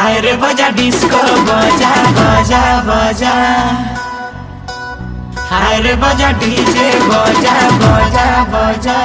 हाय रे बजा डिस्को बजा बजा बजा, हाय रे बजा डीजे बजा बजा बजा।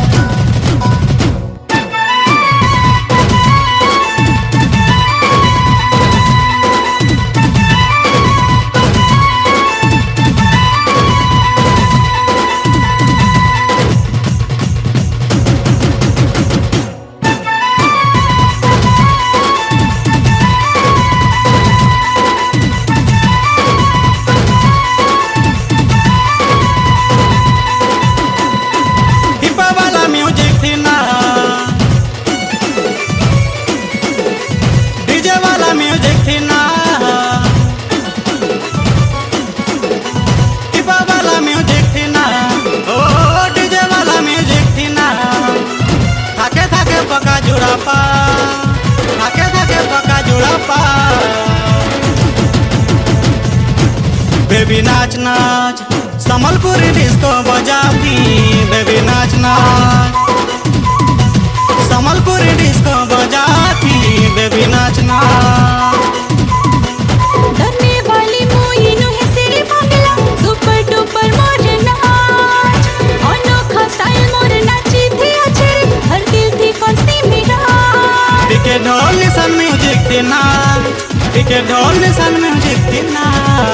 बेबी नाच नाच संबलपुरी डिस्को बजाती, बेबी नाच नाच संबलपुरी डिस्को बजाती, बेबी नाच नाच। धरने वाली मोइनो है सिरे पागला, सुपर डुपर मोर नाच, अनोखा स्टाइल मोर नाची थी अच्छे, हर दिल थी फंसी मेरा। टिके ढोल निशान म्यूजिक थी ना, टिके ढोल निशान म्यूजिक थी ना।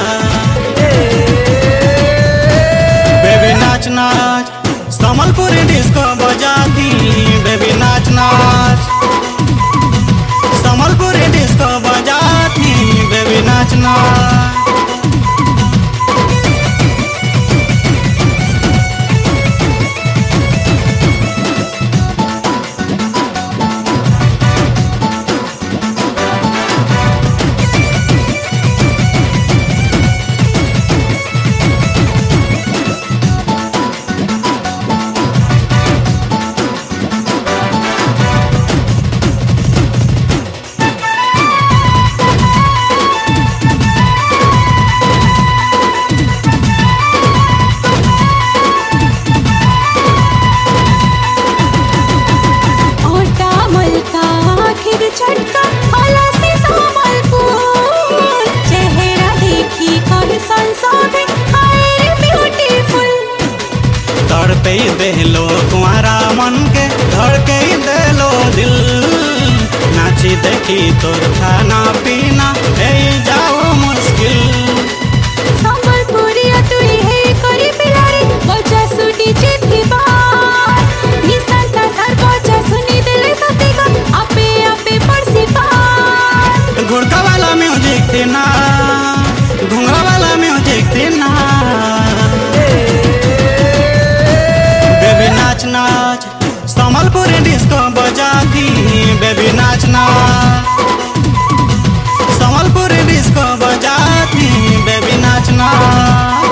बेबी नाच नाच संबलपुरी डिस्को बजाती, बेबी नाच नाच संबलपुरी डिस्को बजाती, बेबी नाच नाच। छटका आला से संबलपुर, चेहरा देखी कर संसाधे हाय ब्यूटीफुल। तड़पे देलो तुम्हारा मन के, धड़के देलो दिल, नाची देखी तोर खाना पीना है जाओ मुश्किल। संबलपुरी तुई है करी पिलारी, बजा सुडी चिट्ठी बास, निसंता सर बजा सुनी दिले सतीगा, आपे आपे पड़सी पास। घुड़का वाला म्यूजिक थी ना, घुंगरा वाला म्यूजिक थी ना। बेबी नाच नाच संबलपुरी डिस्को बजाती, बेबी नाच नाच संबलपुरी डिस्को बजाती, बेबी नाच नाच।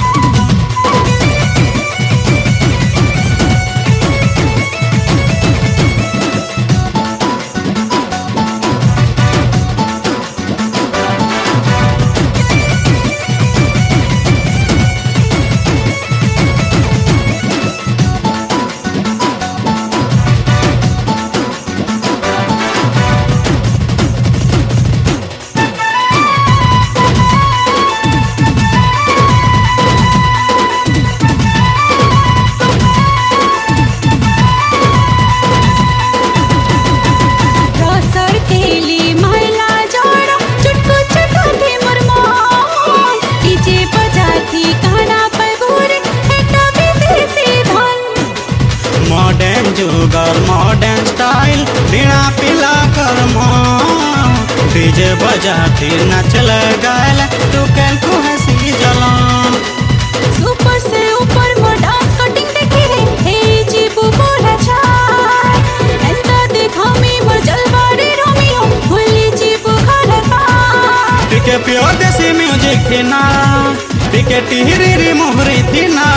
जुगर मॉडर्न स्टाइल बिना पिला कर डीजे बजाती नचल गायल, तू कैल को हंसी जलान। सुपर से ऊपर मो डांस कटिंग देखी रे, हे जीबू बोला चाय, एंता देखा मी मो जलवारे रोमियो, भूली जीबू खालता। टिके प्योर देसी म्यूजिक थी ना, टिके टिहरी री मोहरी थी ना।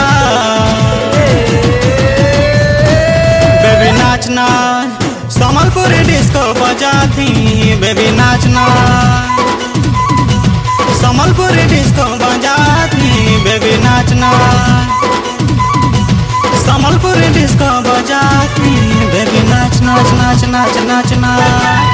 बेबी नाच नाच संबलपुरी डिस्को बजाती, बेबी नाच नाच संबलपुरी डिस्को बजाती, बेबी नाच नाच संबलपुरी डिस्को बजाती, बेबी नाच नाच नाच नाच नाच नाच।